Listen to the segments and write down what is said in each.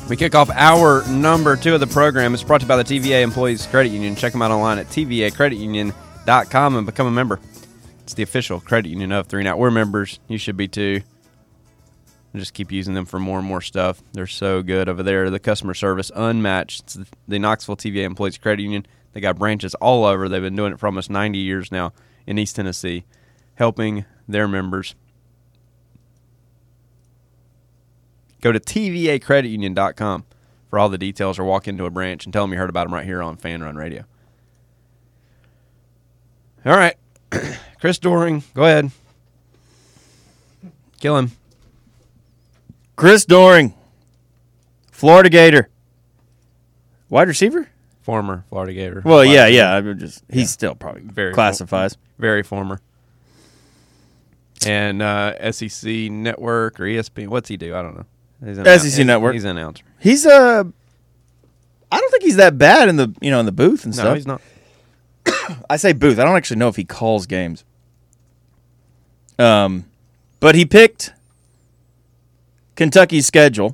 We kick off hour number 2 of the program. It's brought to you by the TVA Employees Credit Union. Check them out online at tvacreditunion.com and become a member. It's the official credit union of 3 Now. We're members. You should be too. Just keep using them for more and more stuff. They're so good over there. The customer service unmatched. It's the Knoxville TVA Employees Credit Union. They got branches all over. They've been doing it for almost 90 years now in East Tennessee, helping their members. Go to tvacreditunion.com for all the details, or walk into a branch and tell them you heard about them right here on Fan Run Radio. All right. Chris Doering, go ahead. Kill him. Chris Doering, Florida Gator. Wide receiver? Former Florida Gator. Well, yeah. He's still probably very classifies. Very former. And SEC Network or ESPN. What's he do? I don't know. SEC Network. He's an announcer. He's I don't think he's that bad in the in the booth and stuff. No, he's not. I say booth. I don't actually know if he calls games. But he picked Kentucky's schedule.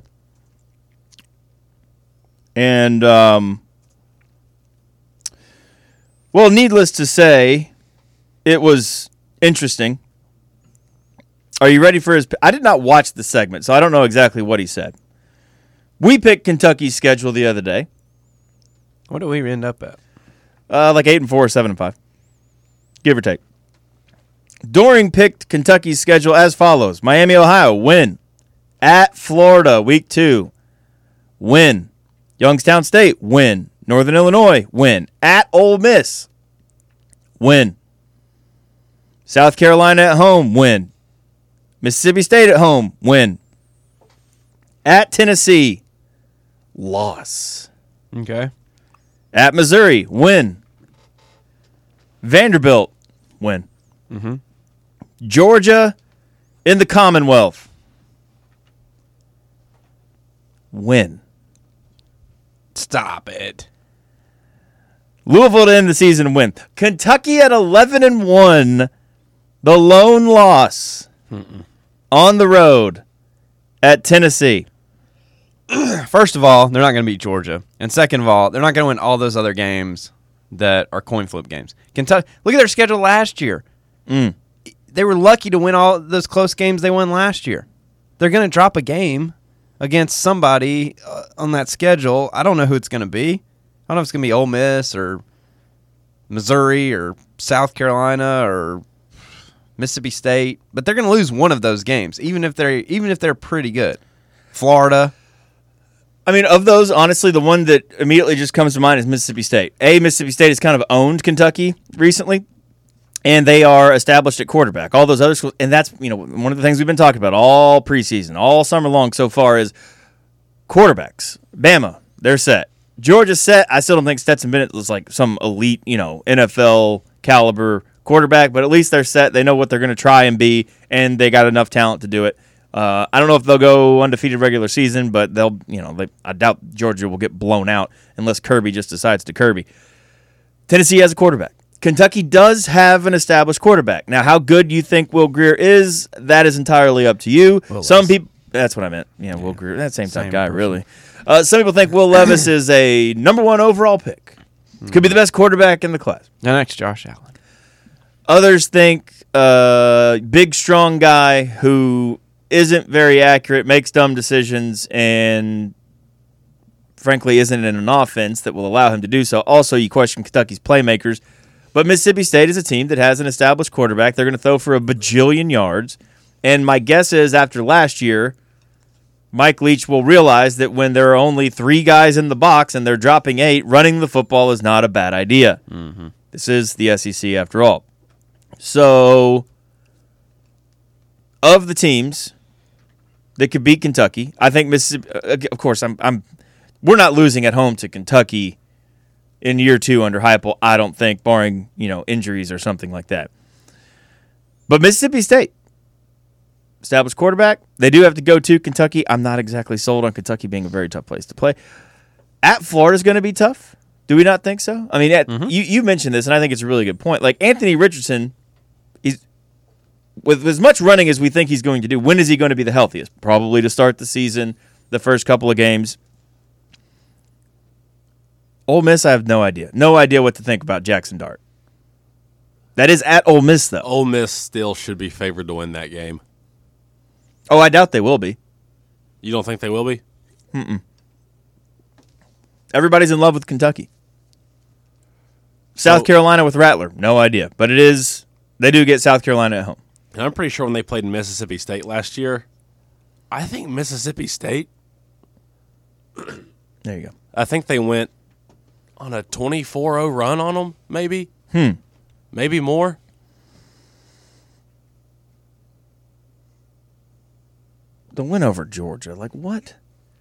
And well, needless to say, it was interesting. Are you ready for his? I did not watch the segment, so I don't know exactly what he said. We picked Kentucky's schedule the other day. What do we end up at? Like 8-4, 7-5, give or take. Doering picked Kentucky's schedule as follows: Miami, Ohio, win. At Florida, week 2, win. Youngstown State, win. Northern Illinois, win. At Ole Miss, win. South Carolina at home, win. Mississippi State at home, win. At Tennessee, loss. Okay. At Missouri, win. Vanderbilt, win. Mm-hmm. Georgia in the Commonwealth, win. Stop it. Louisville to end the season, win. Kentucky at 11-1, the lone loss. On the road at Tennessee. First of all, they're not going to beat Georgia. And second of all, they're not going to win all those other games that are coin flip games. Kentucky, look at their schedule last year. They were lucky to win all those close games they won last year. They're going to drop a game against somebody on that schedule. I don't know who it's going to be. I don't know if it's going to be Ole Miss or Missouri or South Carolina or Mississippi State, but they're going to lose one of those games, even if they're pretty good. Florida. I mean, of those, honestly, the one that immediately just comes to mind is Mississippi State. Mississippi State has kind of owned Kentucky recently, and they are established at quarterback. All those other schools, and that's one of the things we've been talking about all preseason, all summer long so far is quarterbacks. Bama, they're set. Georgia's set. I still don't think Stetson Bennett was like some elite, NFL caliber quarterback, but at least they're set. They know what they're going to try and be, and they got enough talent to do it. I don't know if they'll go undefeated regular season, but they'll, I doubt Georgia will get blown out unless Kirby just decides to Kirby. Tennessee has a quarterback. Kentucky does have an established quarterback. Now, how good you think Will Grier is, that is entirely up to you. Some people, that's what I meant. Yeah, Will Grier, that same type guy, really. Some people think Will Levis is a number 1 overall pick. Could be the best quarterback in the class. The next Josh Allen. Others think big, strong guy who isn't very accurate, makes dumb decisions, and frankly isn't in an offense that will allow him to do so. Also, you question Kentucky's playmakers. But Mississippi State is a team that has an established quarterback. They're going to throw for a bajillion yards. And my guess is after last year, Mike Leach will realize that when there are only 3 guys in the box and they're dropping 8, running the football is not a bad idea. Mm-hmm. This is the SEC after all. So, of the teams that could beat Kentucky, I think Mississippi. Of course, we're not losing at home to Kentucky in year 2 under Heupel. I don't think, barring injuries or something like that. But Mississippi State, established quarterback. They do have to go to Kentucky. I'm not exactly sold on Kentucky being a very tough place to play. At Florida is going to be tough. Do we not think so? I mean, you mentioned this, and I think it's a really good point. Like Anthony Richardson. With as much running as we think he's going to do, when is he going to be the healthiest? Probably to start the season, the first couple of games. Ole Miss, I have no idea. No idea what to think about Jackson Dart. That is at Ole Miss, though. Ole Miss still should be favored to win that game. Oh, I doubt they will be. You don't think they will be? Everybody's in love with Kentucky. South Carolina with Rattler, no idea. But it is, they do get South Carolina at home. And I'm pretty sure when they played Mississippi State last year, I think Mississippi State, There you go. I think they went on a 24-0 run on them, maybe. Maybe more. The win over Georgia, like what?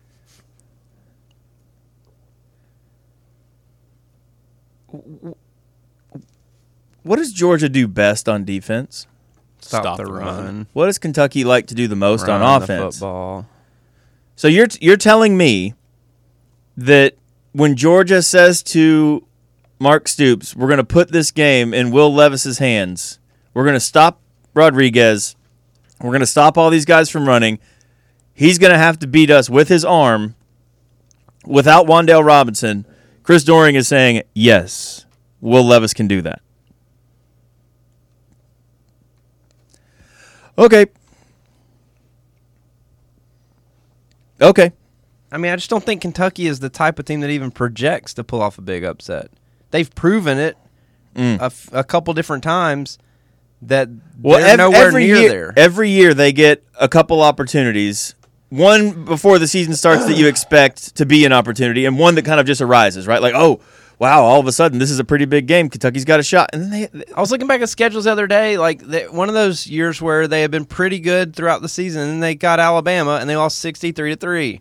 What does Georgia do best on defense? Stop the run. What does Kentucky like to do the most Run on the offense? football. So you're telling me that when Georgia says to Mark Stoops, we're going to put this game in Will Levis's hands, we're going to stop Rodriguez, we're going to stop all these guys from running, he's going to have to beat us with his arm without Wan'Dale Robinson. Chris Doering is saying, yes, Will Levis can do that. Okay. I mean, I just don't think Kentucky is the type of team that even projects to pull off a big upset. They've proven it a couple different times that they're nowhere near there. Every year they get a couple opportunities. One before the season starts that you expect to be an opportunity, and one that kind of just arises, right? Like, oh, wow, all of a sudden this is a pretty big game. Kentucky's got a shot. And then I was looking back at schedules the other day, like one of those years where they had been pretty good throughout the season, and they got Alabama, and they lost 63-3.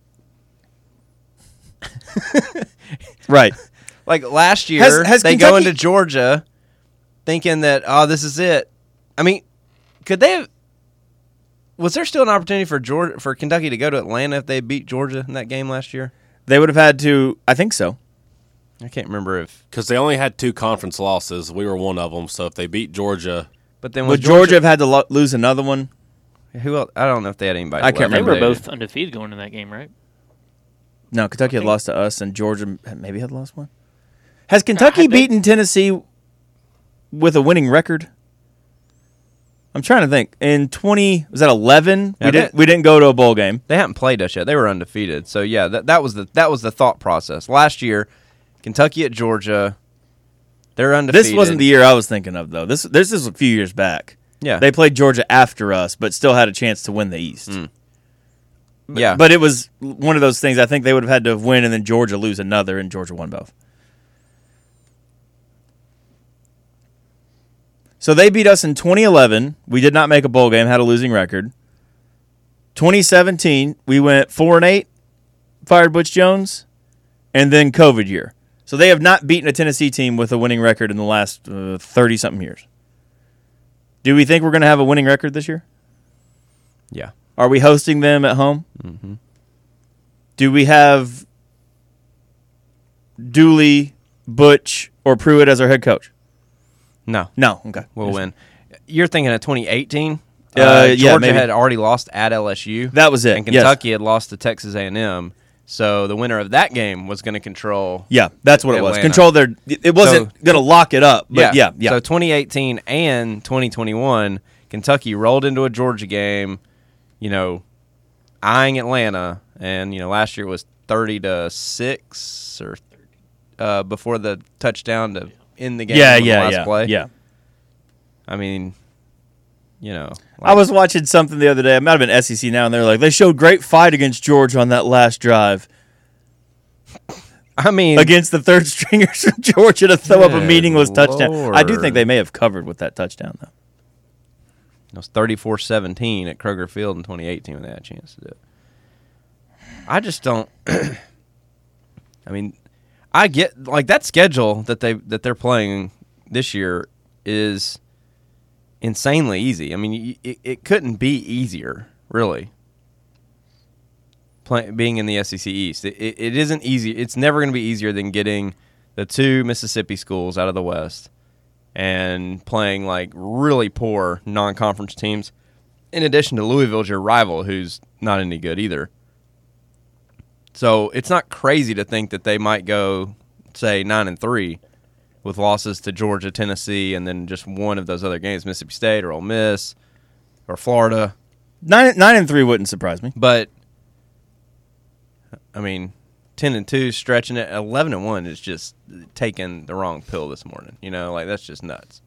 Right. Like last year, Has they Kentucky go into Georgia thinking that, oh, this is it. I mean, could they have... Was there still an opportunity for Kentucky to go to Atlanta if they beat Georgia in that game last year? They would have had to, I think so. I can't remember if... Because they only had 2 conference losses. We were one of them. So if they beat Georgia... But then Would Georgia have had to lose another one? Who else? I don't know if they had anybody. I can't left. remember. They were both undefeated going into that game, right? No, Kentucky had lost to us, and Georgia maybe had lost one. Has Kentucky beaten Tennessee with a winning record? I'm trying to think. In 2011, Yeah, we didn't go to a bowl game. They haven't played us yet. They were undefeated. So yeah, that was the thought process. Last year, Kentucky at Georgia, they're undefeated. This wasn't the year I was thinking of, though. This is a few years back. Yeah. They played Georgia after us, but still had a chance to win the East. Yeah. But it was one of those things. I think they would have had to win and then Georgia lose another, and Georgia won both. So they beat us in 2011. We did not make a bowl game, had a losing record. 2017, we went 4-8, fired Butch Jones, and then COVID year. So they have not beaten a Tennessee team with a winning record in the last 30-something years. Do we think we're going to have a winning record this year? Yeah. Are we hosting them at home? Mm-hmm. Do we have Dooley, Butch, or Pruitt as our head coach? No. No. Okay. We'll win. You're thinking of 2018? Yeah, Georgia maybe. had already lost at LSU. That was it. And Kentucky had lost to Texas A&M. So the winner of that game was going to control. Yeah, that's what it was. Atlanta. Control their. It wasn't going to lock it up, but yeah. So 2018 and 2021, Kentucky rolled into a Georgia game, eyeing Atlanta, and last year it was 30-6 or before the touchdown to end the game. on the last play. Yeah. I mean, I was watching something the other day. It might have been SEC Now, and they're like, they showed great fight against Georgia on that last drive. I mean, Against the third stringers from Georgia to throw up a Good meaningless touchdown. I do think Lord. they may have covered with that touchdown, though. it was 34-17 at Kroger Field in 2018 when they had a chance to do it. I just don't. I mean, I get that schedule that they're playing this year is insanely easy. I mean, it couldn't be easier, really. Being in the SEC East, it isn't easy. It's never going to be easier than getting the 2 Mississippi schools out of the West and playing really poor non-conference teams. In addition to Louisville's your rival, who's not any good either. So it's not crazy to think that they might go say 9-3, with losses to Georgia, Tennessee, and then just one of those other games, Mississippi State or Ole Miss or Florida. 9-3 wouldn't surprise me. But I mean, 10-2 stretching it. 11-1 is just taking the wrong pill this morning. Like that's just nuts.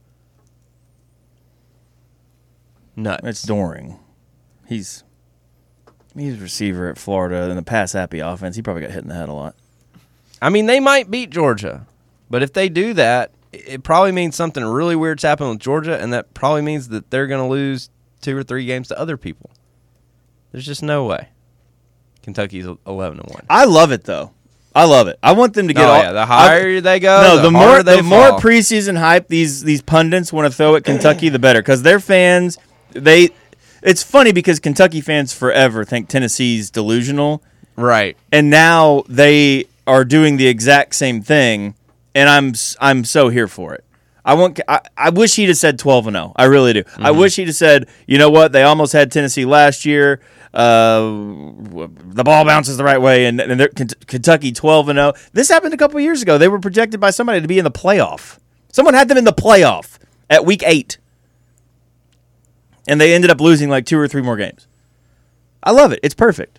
Nuts. It's Doring. He's a receiver at Florida in the pass happy offense. He probably got hit in the head a lot. I mean, they might beat Georgia, but if they do that, it probably means something really weird's happening with Georgia, and that probably means that they're going to lose 2 or 3 games to other people. There's just no way. Kentucky's 11-1. I love it though. I love it. I want them to get the higher they go. No, the more fall. preseason hype these pundits want to throw at Kentucky, the better, because their fans It's funny because Kentucky fans forever think Tennessee's delusional, right? And now they are doing the exact same thing, and I'm so here for it. I wish he'd have said 12-0. I really do. I wish he'd have said, you know what? They almost had Tennessee last year. The ball bounces the right way, and Kentucky 12-0. This happened a couple of years ago. They were projected by somebody to be in the playoff. Someone had them in the playoff at week 8, and they ended up losing like 2 or 3 more games. I love it. It's perfect.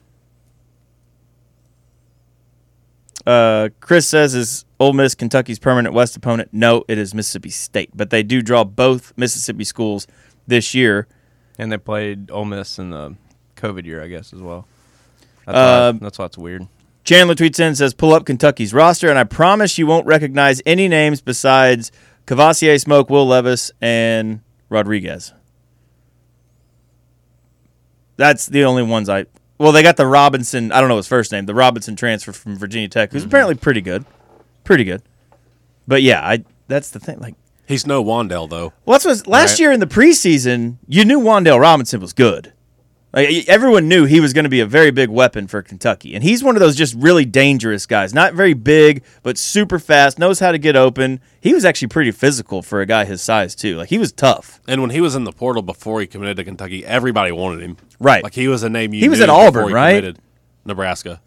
Chris says, is Ole Miss Kentucky's permanent West opponent? No, it is Mississippi State. But they do draw both Mississippi schools this year. And they played Ole Miss in the COVID year, I guess, as well. That's why it's weird. Chandler tweets in and says, pull up Kentucky's roster, and I promise you won't recognize any names besides Cavassier, Smoke, Will Levis, and Rodriguez. That's the only ones Well, they got the Robinson, I don't know his first name, the Robinson transfer from Virginia Tech, who's apparently pretty good. Pretty good. But yeah, that's the thing. Like, he's no Wandale, though. Well, last year in the preseason, you knew Wandale Robinson was good. Like, everyone knew he was going to be a very big weapon for Kentucky. And he's one of those just really dangerous guys. Not very big, but super fast, knows how to get open. He was actually pretty physical for a guy his size, too. Like, he was tough. And when he was in the portal before he committed to Kentucky, everybody wanted him. Right. Like, he was a name you He was knew at Auburn, before he right? committed. Nebraska.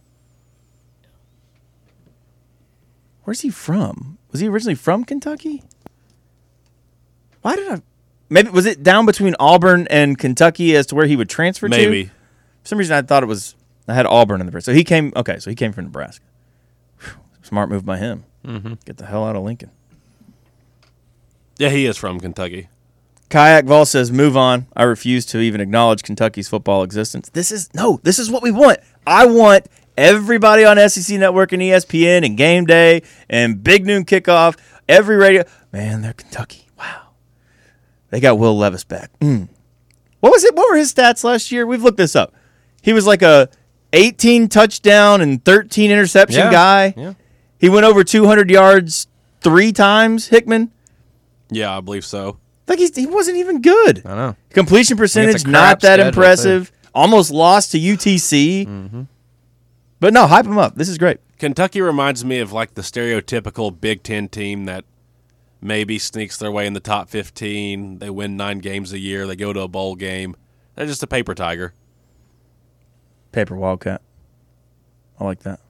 Where's he from? Was he originally from Kentucky? Why did I... Maybe was it down between Auburn and Kentucky as to where he would transfer to? Maybe. For some reason, I thought I had Auburn in the first. So he came from Nebraska. Whew, smart move by him. Mm-hmm. Get the hell out of Lincoln. Yeah, he is from Kentucky. Kayak Vol says, move on. I refuse to even acknowledge Kentucky's football existence. This is what we want. I want everybody on SEC Network and ESPN and Game Day and Big Noon Kickoff, every radio. Man, they're Kentucky. Wow. They got Will Levis back. What was it? What were his stats last year? We've looked this up. He was like a 18 touchdown and 13 interception guy. Yeah. He went over 200 yards 3 times, Hickman. Yeah, I believe so. Like he wasn't even good. I know. Completion percentage, crap not that schedule, impressive. Almost lost to UTC. Mm-hmm. But no, hype him up. This is great. Kentucky reminds me of like the stereotypical Big Ten team that maybe sneaks their way in the top 15. They win 9 games a year. They go to a bowl game. They're just a paper tiger. Paper Wildcat. I like that.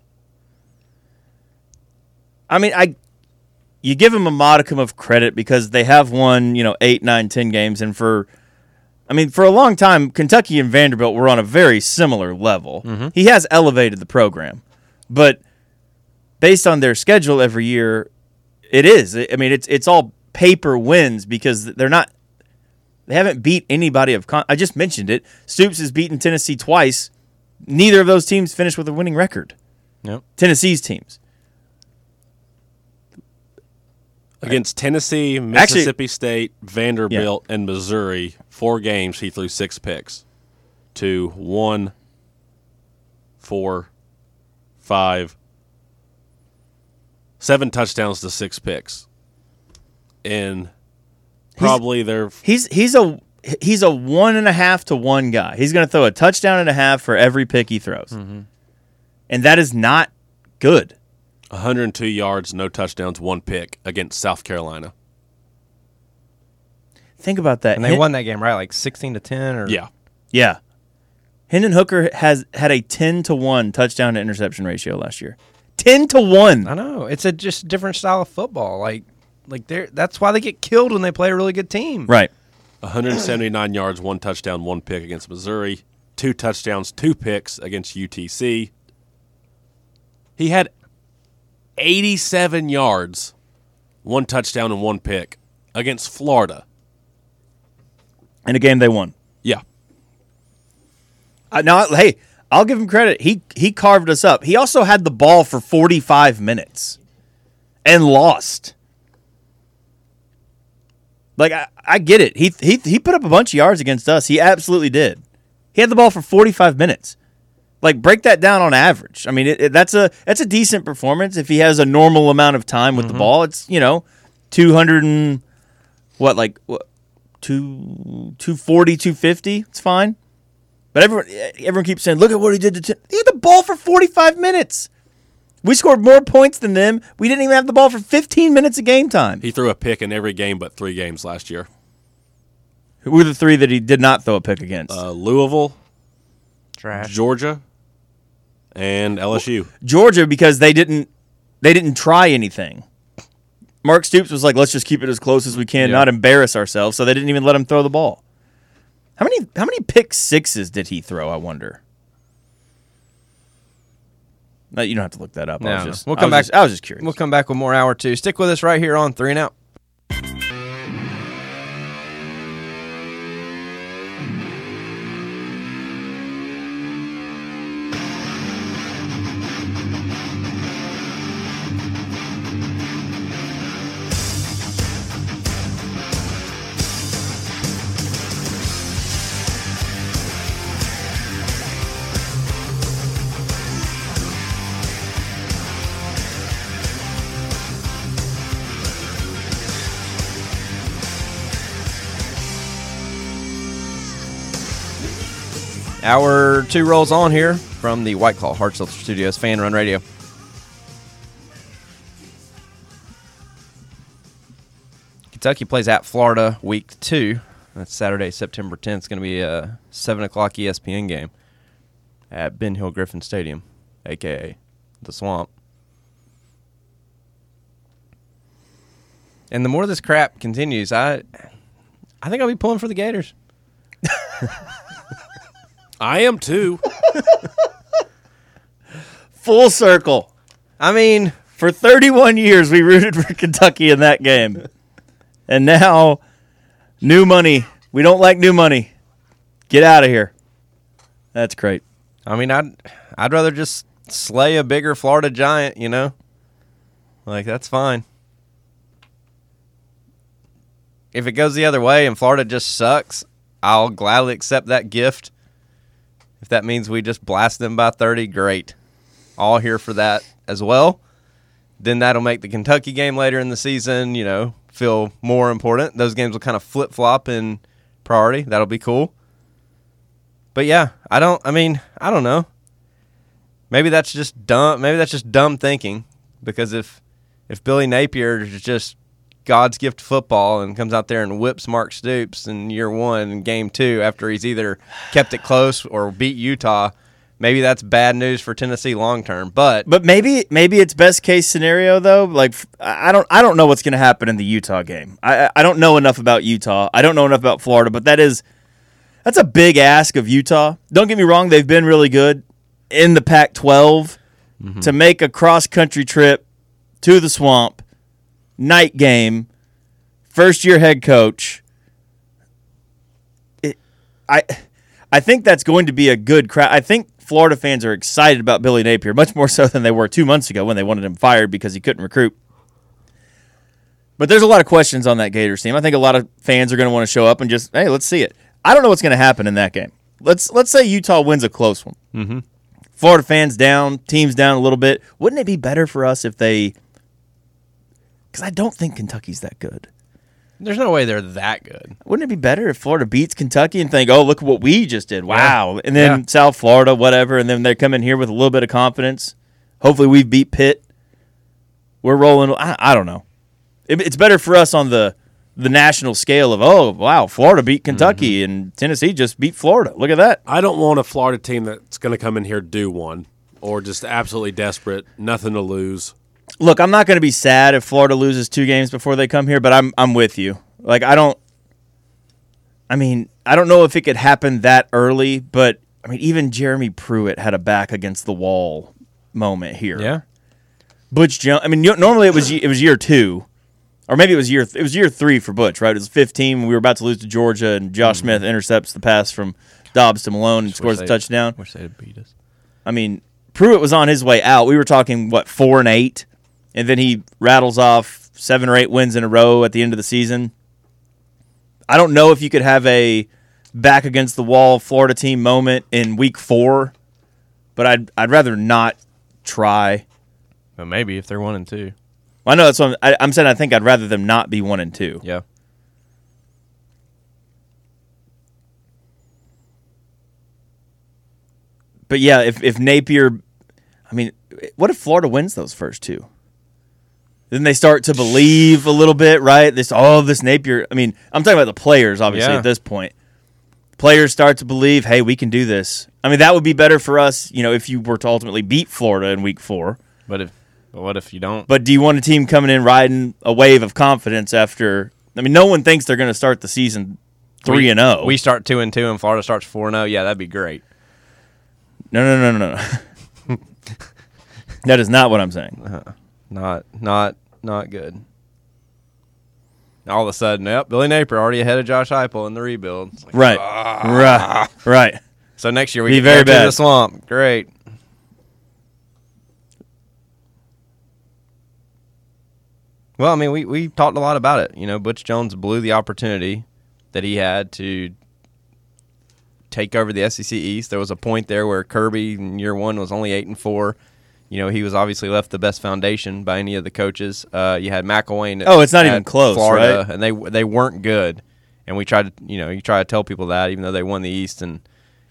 I mean, you give them a modicum of credit because they have won, 8, 9, 10 games. And for a long time, Kentucky and Vanderbilt were on a very similar level. Mm-hmm. He has elevated the program. But based on their schedule every year, it is. I mean, it's all paper wins because they haven't beat anybody of I just mentioned it. Stoops has beaten Tennessee twice. Neither of those teams finished with a winning record. Yep. Tennessee's teams. Against Tennessee, Mississippi State, Vanderbilt, and Missouri, 4 games, he threw 6 picks. 2, 1, 4, 5, 7 touchdowns to 6 picks. And probably he's a 1.5 to 1 guy. He's going to throw a touchdown and a half for every pick he throws. Mm-hmm. And that is not good. 102 yards, no touchdowns, 1 pick against South Carolina. Think about that. And they won that game, right? Like 16-10 or Yeah. Hendon Hooker has had a 10-to-1 touchdown to interception ratio last year. 10-1. I know. It's a just different style of football. That's why they get killed when they play a really good team. Right. 179 yards, 1 touchdown, 1 pick against Missouri. 2 touchdowns, 2 picks against UTC. He had 87 yards, 1 touchdown, and 1 pick against Florida. In a game they won. Yeah. Now, hey, I'll give him credit. He carved us up. He also had the ball for 45 minutes and lost. Like, I get it. He put up a bunch of yards against us. He absolutely did. He had the ball for 45 minutes. Like, break that down on average. I mean, that's a decent performance if he has a normal amount of time with the ball. It's 200 and what 240, 250. It's fine. But everyone keeps saying, look at what he did to he had the ball for 45 minutes. We scored more points than them. We didn't even have the ball for 15 minutes of game time. He threw a pick in every game but 3 games last year. Who were the 3 that he did not throw a pick against? Louisville, Trash. Georgia, and LSU. Georgia, because they didn't try anything. Mark Stoops was like, let's just keep it as close as we can, not embarrass ourselves. So they didn't even let him throw the ball. How many pick sixes did he throw, I wonder? No, you don't have to look that up. No, I was just curious. We'll come back with more hour 2. Stick with us right here on 3 and Out. Hour 2 rolls on here from the White Claw Hard Seltzer Studios, Fan Run Radio. Kentucky plays at Florida week 2. That's Saturday, September 10th. It's going to be a 7 o'clock ESPN game at Ben Hill Griffin Stadium, a.k.a. the Swamp. And the more this crap continues, I think I'll be pulling for the Gators. I am too. Full circle. I mean, for 31 years, we rooted for Kentucky in that game. And now, new money. We don't like new money. Get out of here. That's great. I mean, I'd rather just slay a bigger Florida giant, Like, that's fine. If it goes the other way and Florida just sucks, I'll gladly accept that gift. If that means we just blast them by 30, great. All here for that as well. Then that'll make the Kentucky game later in the season, feel more important. Those games will kind of flip-flop in priority. That'll be cool. But yeah, I don't know. Maybe that's just dumb. Maybe that's just dumb thinking. Because if Billy Napier is just God's gift to football and comes out there and whips Mark Stoops in year 1 and game 2 after he's either kept it close or beat Utah, maybe that's bad news for Tennessee long term. But maybe it's best case scenario though. Like I don't know what's going to happen in the Utah game. I don't know enough about Utah. I don't know enough about Florida. But that's a big ask of Utah. Don't get me wrong; they've been really good in the Pac-12 to make a cross country trip to the Swamp. Night game, first-year head coach. I think that's going to be a good crowd. I think Florida fans are excited about Billy Napier, much more so than they were 2 months ago when they wanted him fired because he couldn't recruit. But there's a lot of questions on that Gators team. I think a lot of fans are going to want to show up and just, hey, let's see it. I don't know what's going to happen in that game. Let's say Utah wins a close one. Mm-hmm. Florida fans down, teams down a little bit. Wouldn't it be better for us if they... Because I don't think Kentucky's that good. There's no way they're that good. Wouldn't it be better if Florida beats Kentucky and think, oh, look what we just did. Wow. Yeah. And then South Florida, whatever, and then they come in here with a little bit of confidence. Hopefully we beat Pitt. We're rolling. I don't know. It's better for us on the national scale of, oh, wow, Florida beat Kentucky and Tennessee just beat Florida. Look at that. I don't want a Florida team that's going to come in here do one. or just absolutely desperate, nothing to lose. Look, I'm not going to be sad if Florida loses 2 games before they come here, but I'm with you. Like, I don't know if it could happen that early, but I mean, even Jeremy Pruitt had a back against the wall moment here. Yeah. Butch Jones. I mean, normally it was year 2, or maybe it was year 3 for Butch, right? It was 15 when we were about to lose to Georgia, and Josh Smith intercepts the pass from Dobbs to Malone and scores a touchdown. Wish they'd have beat us. I mean, Pruitt was on his way out. We were talking 4-8, and then he rattles off 7 or 8 wins in a row at the end of the season. I don't know if you could have a back against the wall Florida team moment in week 4, but I'd rather not try. But maybe if they're 1-2. I know that's what I'm saying. I think I'd rather them not be 1-2. Yeah. But yeah, if Napier, I mean, what if Florida wins those first 2? Then they start to believe a little bit, right? This Napier. I mean, I'm talking about the players, obviously, Yeah. at this point. Players start to believe, hey, we can do this. I mean, that would be better for us, if you were to ultimately beat Florida in week 4. But what if you don't? But do you want a team coming in riding a wave of confidence after? I mean, no one thinks they're going to start the season 3-0. We start 2-2 and Florida starts 4-0. Yeah, that'd be great. No. That is not what I'm saying. Not good. All of a sudden, Billy Napier already ahead of Josh Heupel in the rebuild. It's like, Right. So next year we Be get very back to bad. the swamp. Great. Well, I mean, we talked a lot about it. Butch Jones blew the opportunity that he had to take over the SEC East. There was a point there where Kirby in year 1 was only 8-4. He was obviously left the best foundation by any of the coaches. You had McElwain. It's not even close, Florida, right? And they weren't good. And we tried to, you try to tell people that, even though they won the East and,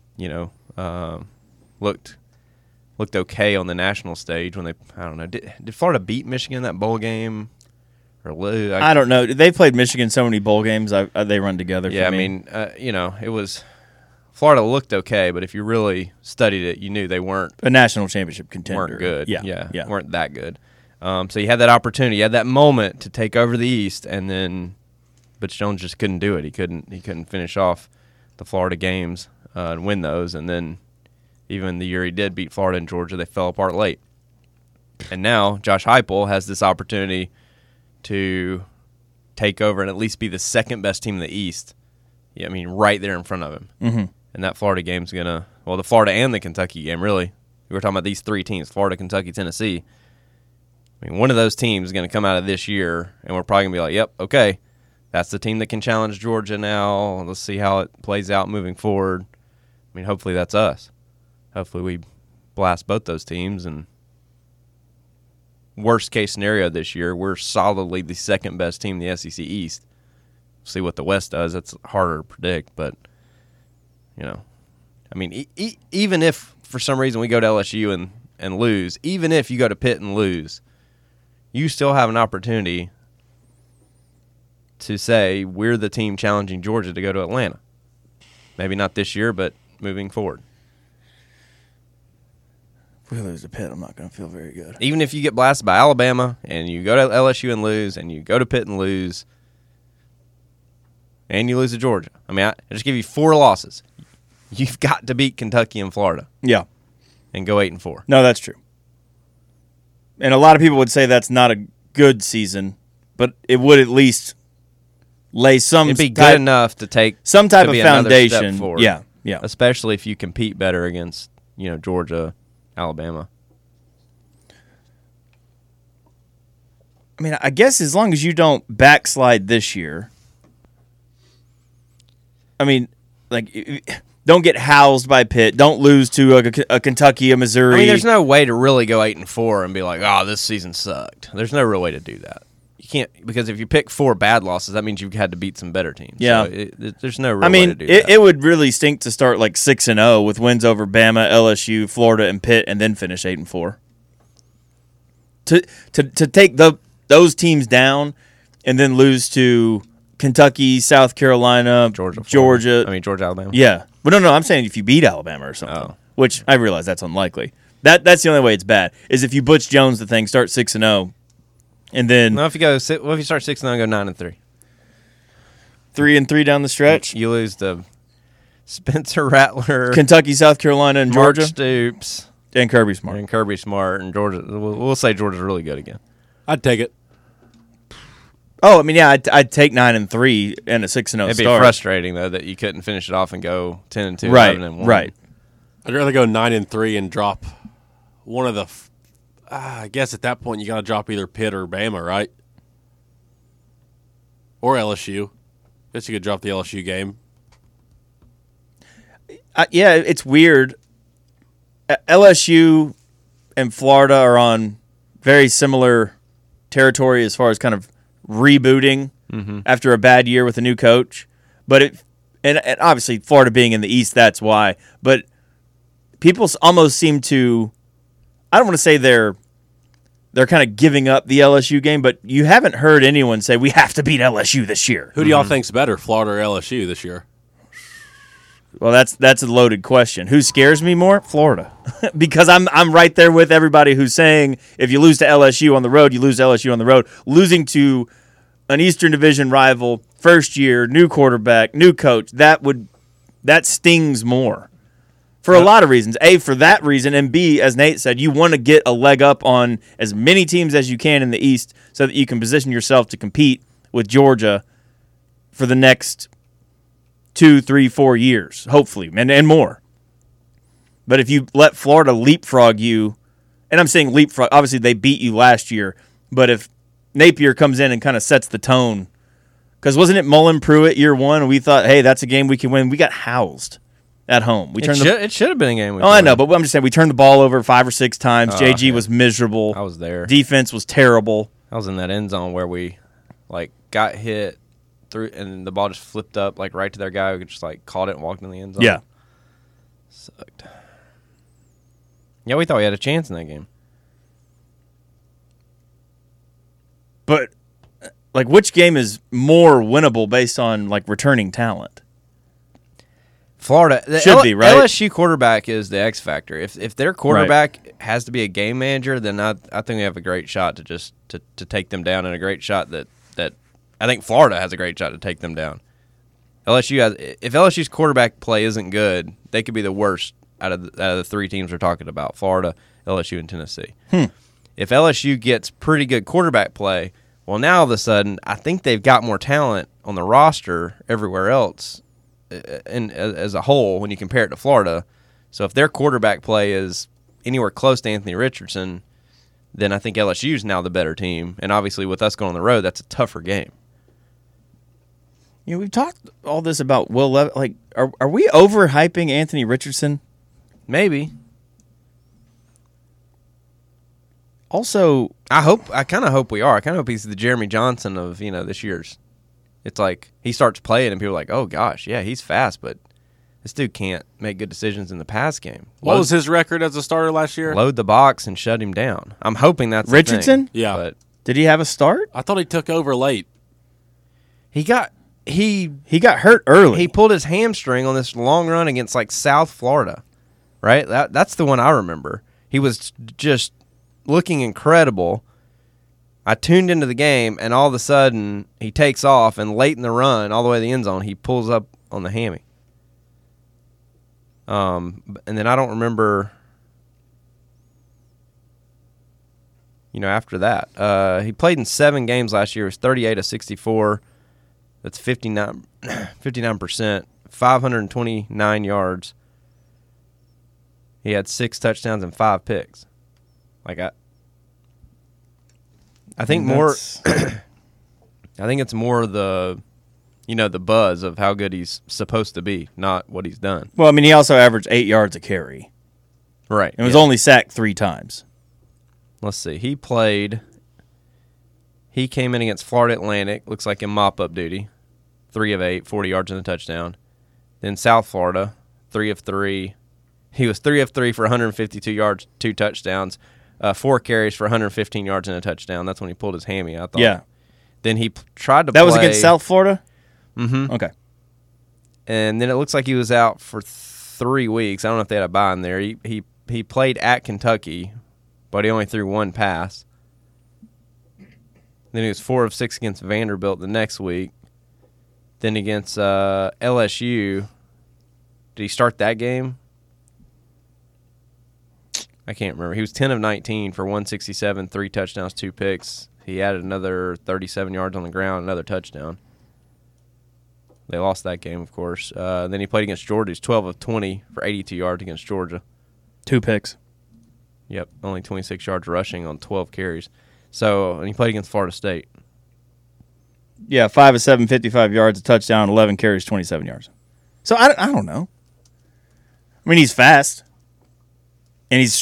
looked okay on the national stage when they, I don't know, did Florida beat Michigan in that bowl game or lose? I don't know. They've played Michigan so many bowl games. They run together. Yeah, for me. it was. Florida looked okay, but if you really studied it, you knew they weren't a national championship contender. weren't good. Yeah. Weren't that good. So you had that opportunity, you had that moment to take over the East, and then Butch Jones just couldn't do it. He couldn't finish off the Florida games and win those, and then even the year he did beat Florida and Georgia, they fell apart late. And now Josh Heupel has this opportunity to take over and at least be the second best team in the East. Yeah, I mean, right there in front of him. Mm-hmm. And that Florida game's the Florida and the Kentucky game, really. We were talking about these 3 teams, Florida, Kentucky, Tennessee. I mean, one of those teams is going to come out of this year, and we're probably going to be like, yep, okay, that's the team that can challenge Georgia now. Let's see how it plays out moving forward. I mean, hopefully that's us. Hopefully we blast both those teams, and worst case scenario this year, we're solidly the second best team in the SEC East. See what the West does. That's harder to predict, but I mean, even if for some reason we go to LSU and lose, even if you go to Pitt and lose, you still have an opportunity to say we're the team challenging Georgia to go to Atlanta. Maybe not this year, but moving forward. If we lose to Pitt, I'm not going to feel very good. Even if you get blasted by Alabama and you go to LSU and lose, and you go to Pitt and lose, and you lose to Georgia. I mean, I just give you 4 losses. You've got to beat Kentucky and Florida. Yeah. And go 8-4. No, that's true. And a lot of people would say that's not a good season, but it would at least lay some. It'd be good enough to take some type to of be another step foundation. forward. Yeah. Especially if you compete better against Georgia, Alabama. I mean, I guess as long as you don't backslide this year. I mean, don't get housed by Pitt. Don't lose to a Kentucky, a Missouri. I mean, there's no way to really go 8-4 and be like, "Oh, this season sucked." There's no real way to do that. You can't, because if you pick 4 bad losses, that means you've had to beat some better teams. Yeah. So there's no real way to do that. It would really stink to start 6-0 with wins over Bama, LSU, Florida, and Pitt, and then finish 8-4. To take those teams down and then lose to Kentucky, South Carolina, Georgia. Alabama. Yeah. But no, I'm saying if you beat Alabama or something, Oh. which I realize that's unlikely. That's the only way it's bad. Is if you Butch Jones the thing, start 6-0, and then No, if you go, what if you start 6-0 and go 9-3? 3-3 down the stretch. You lose to Spencer Rattler, Kentucky, South Carolina, and Mark Georgia, Stoops, and Kirby Smart. and Kirby Smart, and Georgia. We'll say Georgia's really good again. I'd take it. Oh, I mean, yeah, I'd take 9-3 and a 6-0 It'd be start. frustrating though that you couldn't finish it off and go 10-2, Right, 11-1. right. I'd rather go 9-3 and drop one of the. I guess at that point you got to drop either Pitt or Bama, right? Or LSU. Guess you could drop the LSU game. Yeah, it's weird. LSU and Florida are on very similar territory as far as kind of rebooting after a bad year with a new coach. But and obviously Florida being in the East, that's why. But people almost seem to, I don't want to say they're kind of giving up the LSU game, but you haven't heard anyone say we have to beat LSU this year. Who do y'all think's better, Florida or LSU this year? Well, that's a loaded question. Who scares me more? Florida. Because I'm right there with everybody who's saying if you lose to LSU on the road, you lose to LSU on the road. Losing to an Eastern Division rival, first year, new quarterback, new coach, that stings more. For a lot of reasons. A, for that reason, and B, as Nate said, you want to get a leg up on as many teams as you can in the East so that you can position yourself to compete with Georgia for the next 2, 3, 4 years, hopefully, and more. But if you let Florida leapfrog you, and I'm saying leapfrog, obviously they beat you last year, but if Napier comes in and kind of sets the tone, because wasn't it Mullen Pruitt year one, and we thought, hey, that's a game we can win. We got housed at home. It should have been a game. I know, but I'm just saying we turned the ball over 5 or 6 times. JG was miserable. I was there. Defense was terrible. I was in that end zone where we got hit through, and the ball just flipped up right to their guy who just caught it and walked in the end zone. Yeah. Sucked. Yeah, we thought we had a chance in that game. But which game is more winnable based on returning talent? Florida should be, right? LSU quarterback is the X factor. If their quarterback has to be a game manager, then I think we have a great shot to just to take them down, and a great shot that I think Florida has a great shot to take them down. If LSU's quarterback play isn't good, they could be the worst out of the 3 teams we're talking about: Florida, LSU, and Tennessee. If LSU gets pretty good quarterback play, well, now all of a sudden I think they've got more talent on the roster everywhere else. And as a whole, when you compare it to Florida, so if their quarterback play is anywhere close to Anthony Richardson, then I think LSU is now the better team. And obviously, with us going on the road, that's a tougher game. We've talked all this about Will Levis. Are we overhyping Anthony Richardson? Maybe. Also, I kind of hope we are. I kind of hope he's the Jeremy Johnson of this year's. It's he starts playing and people are like, oh gosh, yeah, he's fast, but this dude can't make good decisions in the pass game. What was his record as a starter last year? Load the box and shut him down. I'm hoping that's Richardson? The thing, Yeah. But did he have a start? I thought he took over late. he got hurt early. He pulled his hamstring on this long run against South Florida, right? That's the one I remember. He was just looking incredible. I tuned into the game, and all of a sudden, he takes off, and late in the run, all the way to the end zone, he pulls up on the hammy. And then I don't remember, after that. He played in 7 games last year. It was 38 of 64. That's 59%, 529 yards. He had 6 touchdowns and 5 picks. I think more. I think it's more the buzz of how good he's supposed to be, not what he's done. Well, I mean, he also averaged 8 yards a carry. Right. And was only sacked 3 times. Let's see. He came in against Florida Atlantic, looks like in mop-up duty, 3 of 8, 40 yards and a touchdown. Then South Florida, 3 of 3. He was 3 of 3 for 152 yards, 2 touchdowns. 4 carries for 115 yards and a touchdown. That's when he pulled his hammy, I thought. Yeah. Then he tried to play. That was against South Florida? Mm-hmm. Okay. And then it looks like he was out for 3 weeks. I don't know if they had a bye in there. He he played at Kentucky, but he only threw one pass. Then he was 4 of 6 against Vanderbilt the next week. Then against LSU, did he start that game? I can't remember. He was 10 of 19 for 167, 3 touchdowns, 2 picks. He added another 37 yards on the ground, another touchdown. They lost that game, of course. Then he played against Georgia. He's 12 of 20 for 82 yards against Georgia. 2 picks. Yep, only 26 yards rushing on 12 carries. So, and he played against Florida State. Yeah, 5 of 7, 55 yards, a touchdown, 11 carries, 27 yards. So I don't know. I mean, he's fast, and he's.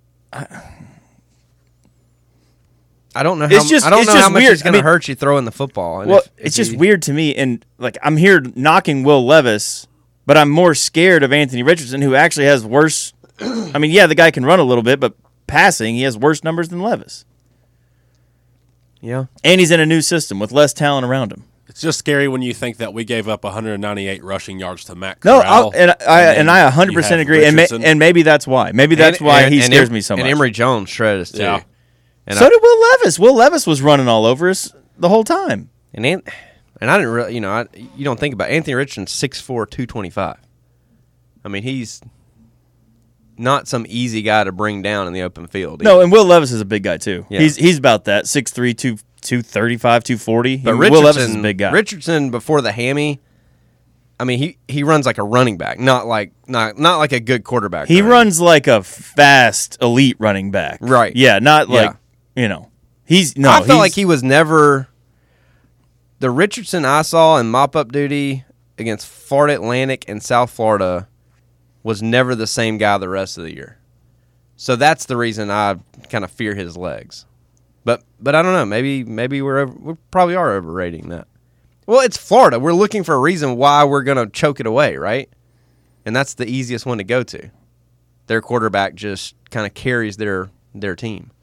I don't know. It's just- I don't it's know just how much weird. it's going I to mean- hurt you throwing the football. And Well, if it's just he- weird to me, and like I'm here knocking Will Levis, but I'm more scared of Anthony Richardson, who actually has worse. I mean, yeah, the guy can run a little bit, but passing, he has worse numbers than Levis, Yeah. and he's in a new system with less talent around him. It's just scary when you think that we gave up 198 rushing yards to Matt No, Corral. I then 100% you have agree, Richardson. and maybe that's why. Maybe that's why he scares me so much. And Emory Jones shredded us too. Yeah. And So did Will Levis. Will Levis was running all over us the whole time. And I didn't really, you don't think about it. Anthony Richardson 6'4", 225. I mean, he's not some easy guy to bring down in the open field. No, and Will Levis is a big guy too. Yeah. He's about that 6'3", 235, 240. But Will Levis is a big guy. Richardson before the hammy, I mean, he runs like a running back, not like a good quarterback. He running. runs like a fast elite running back. Right. Yeah, not like, he's no. I felt like he was never the Richardson I saw in mop-up duty against Florida Atlantic and South Florida was never the same guy the rest of the year. So that's the reason I kind of fear his legs. But I don't know. Maybe we probably are overrating that. Well, it's Florida. We're looking for a reason why we're going to choke it away, right? And that's the easiest one to go to. Their quarterback just kind of carries their team.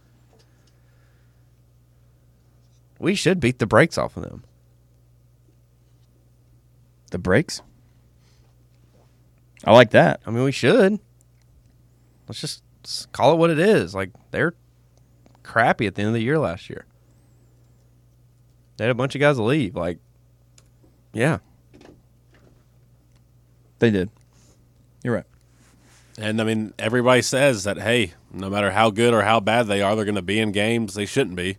We should beat the brakes off of them. the brakes. I like that. I mean, we should. Let's just call it what it is. Like, they're crappy at the end of the year last year. They had a bunch of guys leave. Like, yeah. They did. You're right. And, I mean, everybody says that, hey, no matter how good or how bad they are, they're going to be in games they shouldn't be.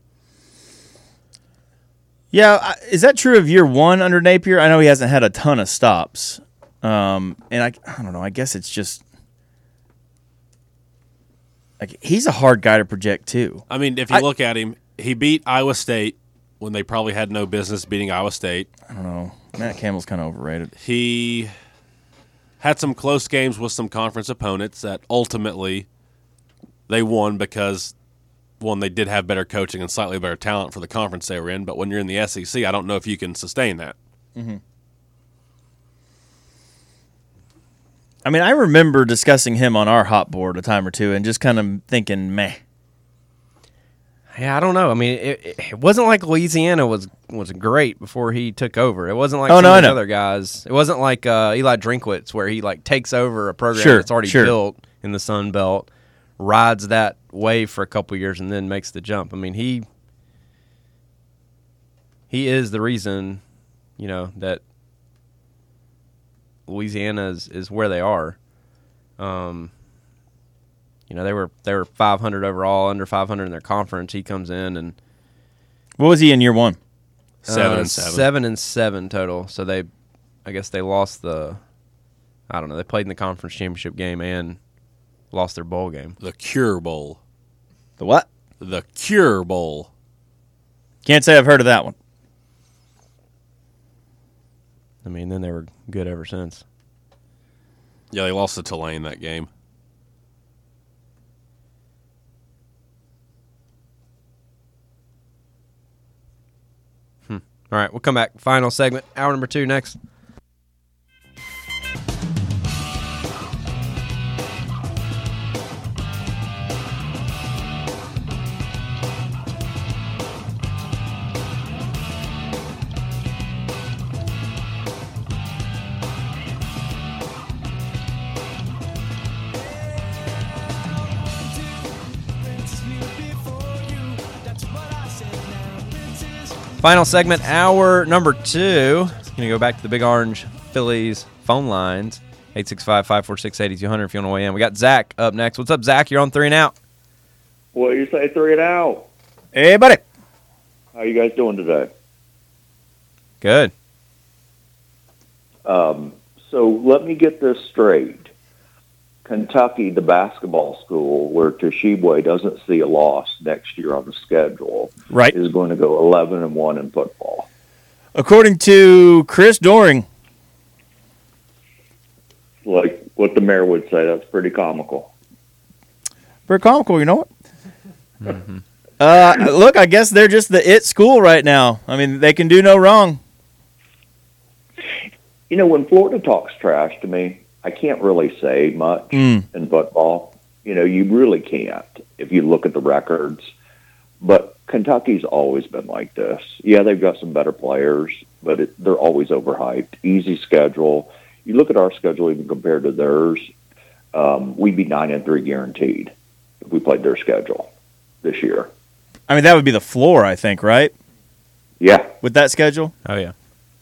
Yeah, is that true of year one under Napier? I know he hasn't had a ton of stops. And I don't know. I guess it's just like he's a hard guy to project too. I mean, if you look at him, he beat Iowa State when they probably had no business beating Iowa State. I don't know. Matt Campbell's kind of overrated. He had some close games with some conference opponents that ultimately they won because, one, they did have better coaching and slightly better talent for the conference they were in. But when you're in the SEC, I don't know if you can sustain that. Mm-hmm. I mean, I remember discussing him on our hot board a time or two and just kind of thinking, meh. Yeah, I don't know. I mean, it wasn't like Louisiana was great before he took over. It wasn't like some of these other guys. It wasn't like Eli Drinkwitz where he like takes over a program that's already built in the Sun Belt, rides that wave for a couple years, and then makes the jump. I mean, he is the reason, that Louisiana is where they are. They were 500 overall, under 500 in their conference. He comes in and what was he in year one? 7-7. 7-7 total. So I guess they lost they played in the conference championship game and lost their bowl game. The Cure Bowl. The what? The Cure Bowl. Can't say I've heard of that one. I mean, then they were good ever since. Yeah, they lost to Tulane that game. All right, we'll come back. Final segment, hour number 2 next. Final segment, hour number 2. Going to go back to the Big Orange Phillies phone lines. 865-546-8200 if you want to weigh in. We got Zach up next. What's up, Zach? You're on 3 and Out. What do you say, 3 and Out? Hey, buddy. How you guys doing today? Good. So let me get this straight. Kentucky, the basketball school, where Toshibwe doesn't see a loss next year on the schedule, Right. is going to go 11-1 in football. According to Chris Doring. Like what the mayor would say, that's pretty comical. Very comical, you know what? Look, I guess they're just the it school right now. I mean, they can do no wrong. You know, when Florida talks trash to me, I can't really say much in football. You know, you really can't if you look at the records. But Kentucky's always been like this. Yeah, they've got some better players, but they're always overhyped. Easy schedule. You look at our schedule even compared to theirs, we'd be 9-3 guaranteed if we played their schedule this year. I mean, that would be the floor, I think, right? Yeah. With that schedule? Oh, yeah.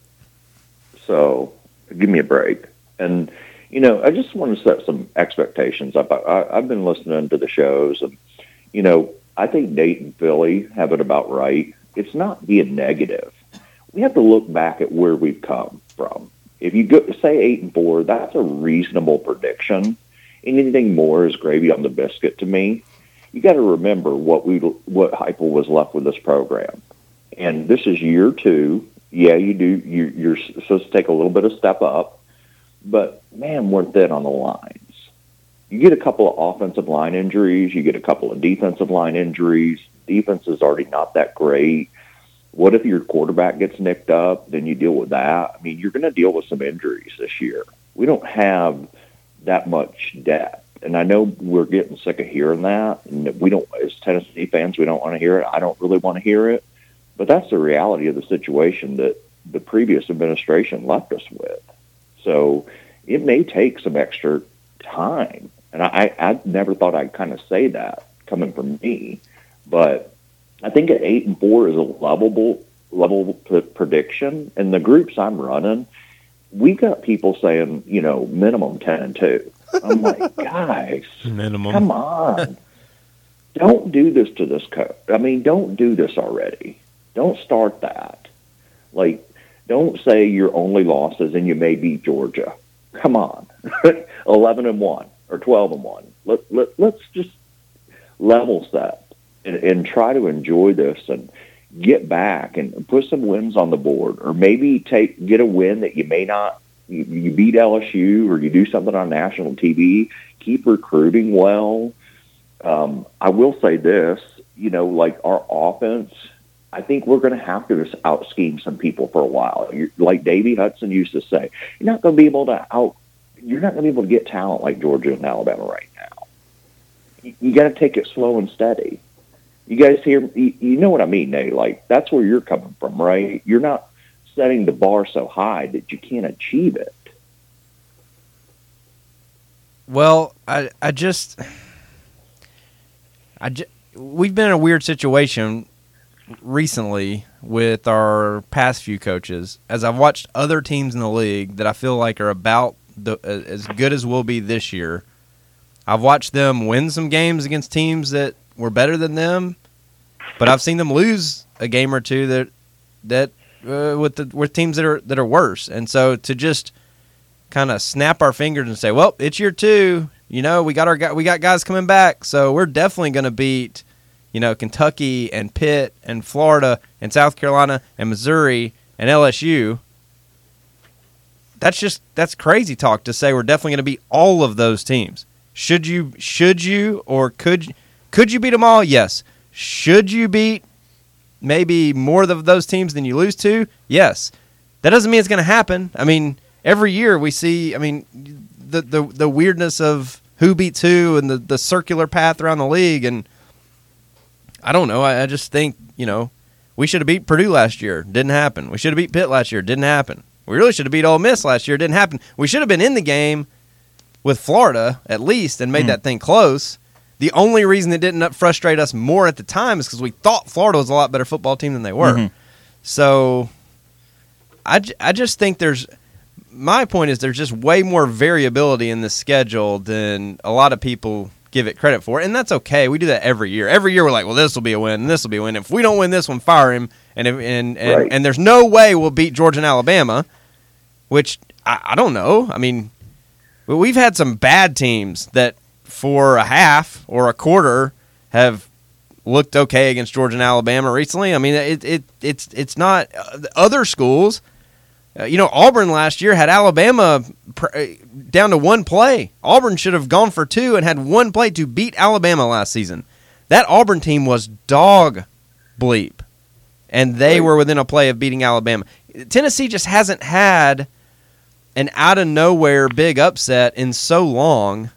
So give me a break. And, you know, I just want to set some expectations up. I've been listening to the shows, and, you know, I think Nate and Philly have it about right. It's not being negative. We have to look back at where we've come from. If you go, say 8-4, that's a reasonable prediction. Anything more is gravy on the biscuit to me. You got to remember what Heupel was left with this program, and this is year 2. Yeah, you do. You're supposed to take a little bit of step up, but man, we're thin on the lines. You get a couple of offensive line injuries. You get a couple of defensive line injuries. Defense is already not that great. What if your quarterback gets nicked up? Then you deal with that. I mean, you're going to deal with some injuries this year. We don't have that much depth. And I know we're getting sick of hearing that. And we don't, as Tennessee fans, we don't want to hear it. I don't really want to hear it. But that's the reality of the situation that the previous administration left us with. So it may take some extra time. And I never thought I'd kind of say that coming from me. But I think at 8-4 is a level prediction. And the groups I'm running, we got people saying, you know, minimum 10-2. I'm like, guys, Minimum. come on. Don't do this to this coach. I mean, don't do this already. Don't start that. Like, don't say your only losses and you may beat Georgia. Come on. 11-1 or 12-1. Let's just level set and try to enjoy this and get back and put some wins on the board, or maybe get a win that you may not. You beat LSU, or you do something on national TV. Keep recruiting well. I will say this, you know, like our offense, I think we're going to have to just out-scheme some people for a while. Like Davey Hudson used to say, you're not going to be able to get talent like Georgia and Alabama right now. You got to take it slow and steady. You guys hear? You know what I mean, Nate? Like, that's where you're coming from, right? You're not setting the bar so high that you can't achieve it. Well, we've been in a weird situation recently with our past few coaches. As I've watched other teams in the league that I feel like are about as good as we'll be this year, I've watched them win some games against teams that were better than them, but I've seen them lose a game or two with teams that are worse. And so to just kind of snap our fingers and say, well, it's year 2. You know, we got guys coming back, so we're definitely going to beat, you know, Kentucky and Pitt and Florida and South Carolina and Missouri and LSU. That's crazy talk to say we're definitely going to beat all of those teams. Should you or could you beat them all? Yes. Should you beat maybe more of those teams than you lose to? Yes. That doesn't mean it's going to happen. I mean, every year we see, I mean, the weirdness of who beats who and the circular path around the league. And I don't know. I just think, you know, we should have beat Purdue last year. Didn't happen. We should have beat Pitt last year. Didn't happen. We really should have beat Ole Miss last year. Didn't happen. We should have been in the game with Florida at least and made that thing close. The only reason it didn't frustrate us more at the time is because we thought Florida was a lot better football team than they were. Mm-hmm. So I just think my point is there's just way more variability in the schedule than a lot of people give it credit for, and that's okay. We do that every year. Every year we're like, well, this will be a win, and this will be a win. If we don't win this one, fire him. And there's no way we'll beat Georgia and Alabama, which I don't know. I mean, we've had some bad teams that for a half or a quarter have looked okay against Georgia and Alabama recently. I mean, it's not other schools. Auburn last year had Alabama down to one play. Auburn should have gone for two and had one play to beat Alabama last season. That Auburn team was dog bleep, and they were within a play of beating Alabama. Tennessee just hasn't had an out-of-nowhere big upset in so long,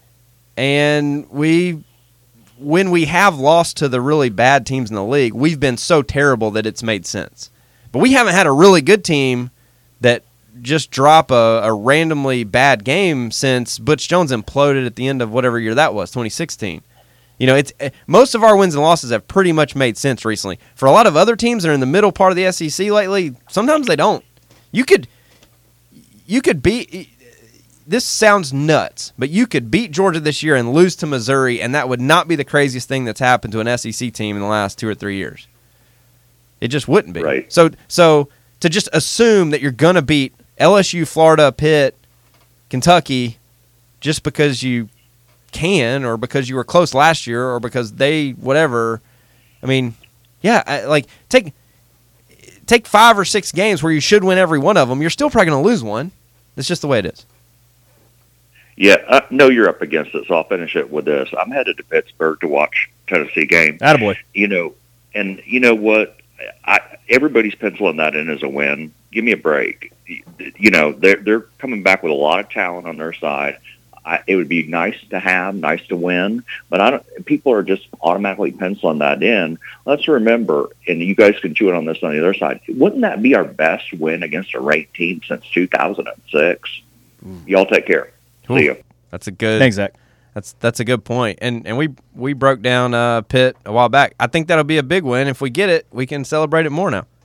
and when we have lost to the really bad teams in the league, we've been so terrible that it's made sense. But we haven't had a really good team that just drop a randomly bad game since Butch Jones imploded at the end of whatever year that was, 2016. It's most of our wins and losses have pretty much made sense recently. For a lot of other teams that are in the middle part of the SEC lately, sometimes they don't. You could beat. This sounds nuts, but you could beat Georgia this year and lose to Missouri, and that would not be the craziest thing that's happened to an SEC team in the last 2 or 3 years. It just wouldn't be. Right. So to just assume that you're going to beat LSU, Florida, Pitt, Kentucky, just because you can, or because you were close last year, or because they whatever. I mean, yeah, take 5 or 6 games where you should win every one of them. You're still probably going to lose one. That's just the way it is. Yeah, I know you're up against it, so I'll finish it with this. I'm headed to Pittsburgh to watch Tennessee game. Attaboy. And you know what? Everybody's penciling that in as a win. Give me a break. They're coming back with a lot of talent on their side. It would be nice to win, but people are just automatically penciling that in. Let's remember, and you guys can chew it on this on the other side, wouldn't that be our best win against a ranked team since 2006? Y'all take care. See you. That's a good. Thanks, Zach. That's a good point. And we broke down Pitt a while back. I think that'll be a big win. If we get it, we can celebrate it more now.